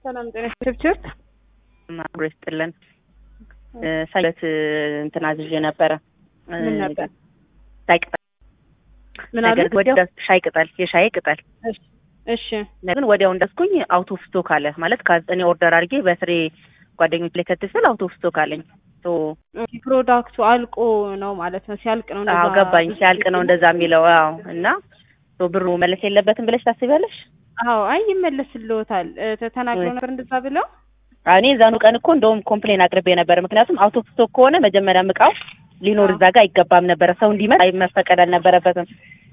ሰላም ጤና ችብችብ ማብረስጥልን ሳይለት እንትና አዝዤ ነበረ ምን ነበር ሳይቅጠል ምን አለ ወዲያው ሻይ ቅጠል የሻይ ቅጠል እሺ ግን ወዲያው እንደስኩኝ አውት ኦፍ ስቶክ አለ ማለት ካዝጠኔ ኦርደር አድርጌ በስሬ ጓደኞች ላይ ከተሰል አውት ኦፍ ስቶክ አለኝ ፕሮዳክቱ አልቆ ነው ማለት ነው ሲያልቅ ነው እንደዛ ገባኝ ሲያልቅ ነው እንደዛ የሚለው እና ብሩ መለስ የለበትም ብለሽ ታስቢያለሽ አይ ይመለስልዎታል ተተናግሮ ነበር እንደዛ ብለው እኔ ዛኑ ቀን እኮ እንደውም ኮምፕሌን አቅርቤ ነበር ምክንያቱም አውት ኦፍ ስቶክ ከሆነ መጀመሪያ ምቃው ሊኖር እዛ ጋር አይገባም ነበር ሰው እንዲመጣ መፈቀድ አልነበረበትም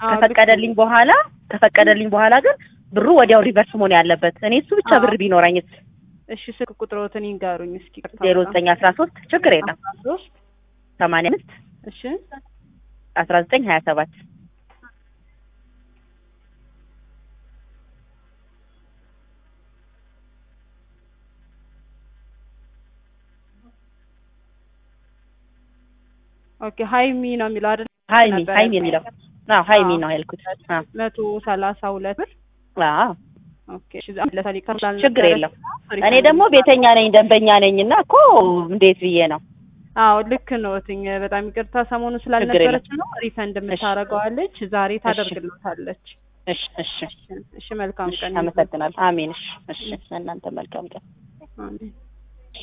ከፈቀደልኝ በኋላ ግን ብሩ ወዲያው ሪቨርስ መሆን ያለበት እኔ እሱ ብቻ ብር ቢኖርኝ እሺ ስልክ ቁጥሮትን ይንገሩኝ እስኪ 0913 ችግር የለም 85 እሺ 1927 ኦኬ ሃይሚ ነው የሚለው አይደል ሃይሚ የሚለው ሃይሚ ነው ያልኩት 132 ብር ኦኬ እሺ ለታሊ ካርዳል ችግር የለም እኔ ደግሞ ቤተኛ ነኝ ደንበኛ ነኝና እኮ እንዴት ብዬ ነው ልክ ነው እትኝ በጣም ይቅርታ ሰሞኑ ስላልነበረች ነው ሪፈንድ የምታረጋዋለች ዛሬ ታደርግልታለች እሺ መልካም ቀን አመሰግናለሁ አሜን እሺ እናንተ መልካም ቀን አሜን